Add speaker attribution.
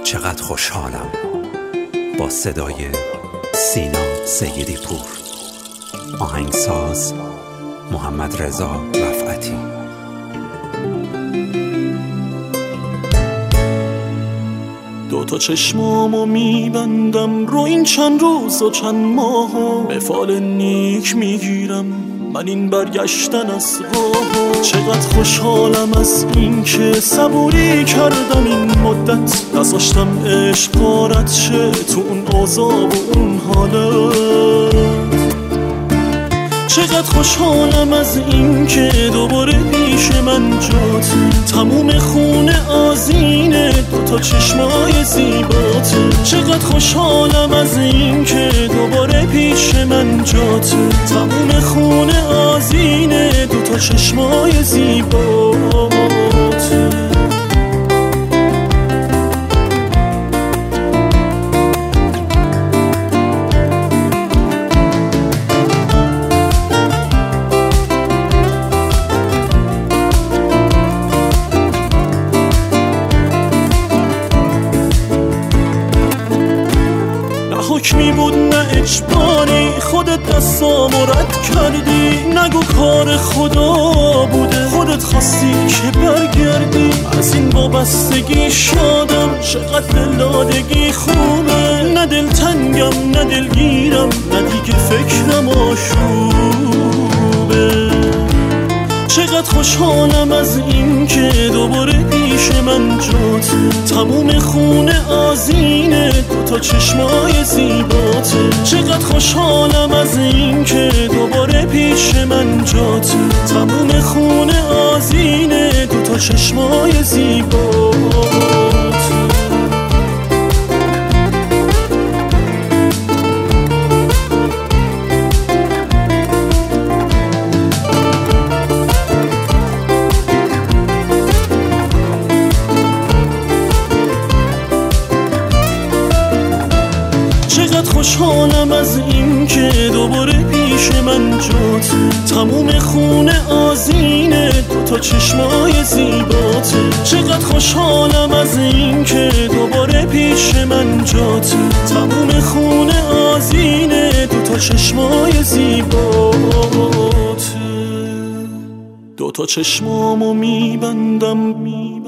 Speaker 1: چقدر خوشحالم. با صدای سینا سیدی پور، آهنگساز محمد رضا رفعتی.
Speaker 2: دوتا چشمامو میبندم رو این چند روز و چند ماه، به فال نیک میگیرم من این برگشتن از راه. چقدر خوشحالم از این که صبوری کردم این مدت، نذاشتم عشق غارت شه تو اون اوضاع و اون حالت. چقدر خوشحالم از این که دوباره پیش من جاتی، تموم خونه آذینه دوتا چشمای زیباته. چقدر خوشحالم از این که دوباره پیش من جاتی، تموم خونه آذینه دوتا چشمای زیباته. حکمی بود نه اجباری، خودت دستامو رد کردی. نگو کار خدا بوده، خودت خواستی که برگردی. از این وابستگی شادم، چقدر دلدادگی خوبه. نه دلتنگم نه دلگیرم، نه دیگه فکرم آشوبه. چقدر خوشحالم از این که دوباره پیش من جاتی، تموم خونه آذینه دوتا چشمای زیباته. چقدر خوشحالم از این که دوباره پیش من جاتی، تموم خونه آذینه دوتا چشمای زیباته. چقدر خوشحالم از این که دوباره پیش من جاتی، تموم خونه آذینه دوتا چشمای زیباته. چقدر خوشحالم از این که دوباره پیش من جاتی، تموم خونه آذینه دوتا چشمای زیباته. دوتا چشمامو میبندم